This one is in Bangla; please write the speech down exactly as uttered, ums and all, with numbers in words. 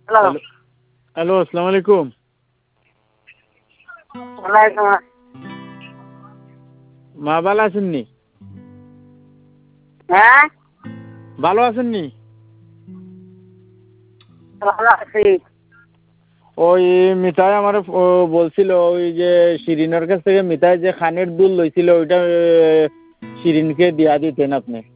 হ্যালো হ্যালো আসসালামু আলাইকুম। ওয়ালাইকুম মা ভালো আছেননি? হ্যাঁ ভালো আছেননি? ভালো আছি। ওই মিঠাই আমার বলছিল ওই যে শিরিনের কাছ থেকে মিঠাই যে খানের দুল লইছিল ওইটা শিরিনকে দিয়া দিতেন আপনি।